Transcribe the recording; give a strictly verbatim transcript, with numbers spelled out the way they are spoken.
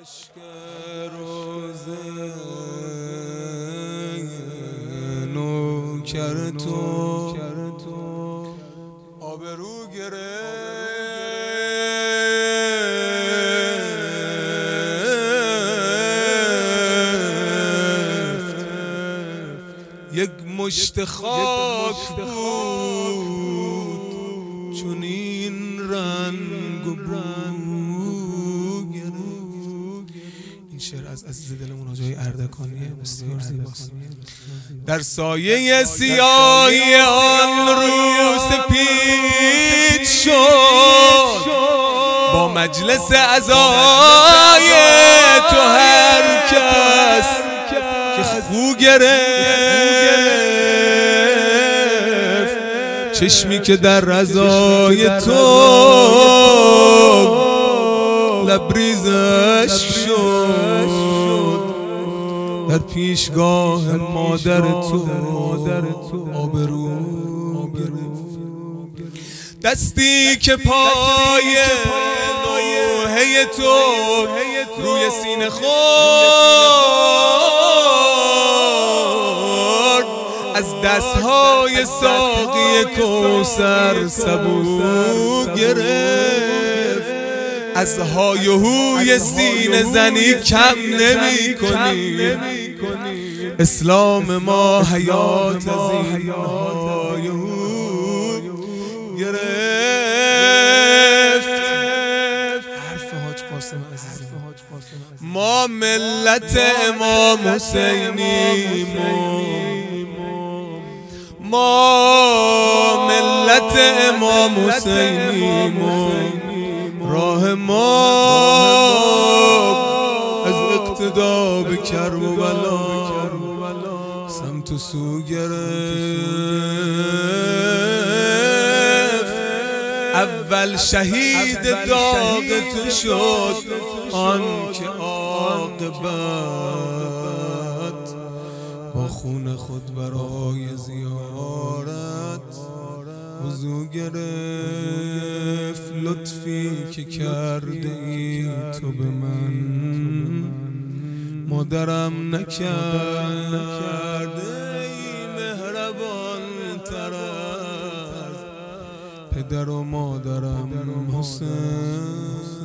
اشک روزه نوکر تو آبرو گرفت، یک مشت خاک بود چون این رنگ و بو گرفت. این شعر از عزیز دلمون آجای اردکانیه، بسیار زیباست. در سایه سیاهی آن رو سپید شد، با مجلس عزای تو هر کس که خو گرفت، چشمی که در رضای تو لبریزش شد، در پیشگاه مادر تو آبرو گرفت. دستی که پای نوحه تو روی سینه خورد، از دستهای ساقی کوثر سبو گرفت. از های و هوی سینه زنی کم نمی کنی، اسلام ما حیات از این های و هو گرفت. حرف حاج قاسم عزیز، ما ملت امام حسینیم، ما ملت امام حسینیم، راه ما از اقتدا به کربلا سمت و سو گرفت. اول شهید داغ تو شد آن که عاقبت با خون خود برای زیارت وضو گرفت. لطفی که کرده ای تو به من مادرم نکرده، ای مهربان تر از پدر و مادرم حسین.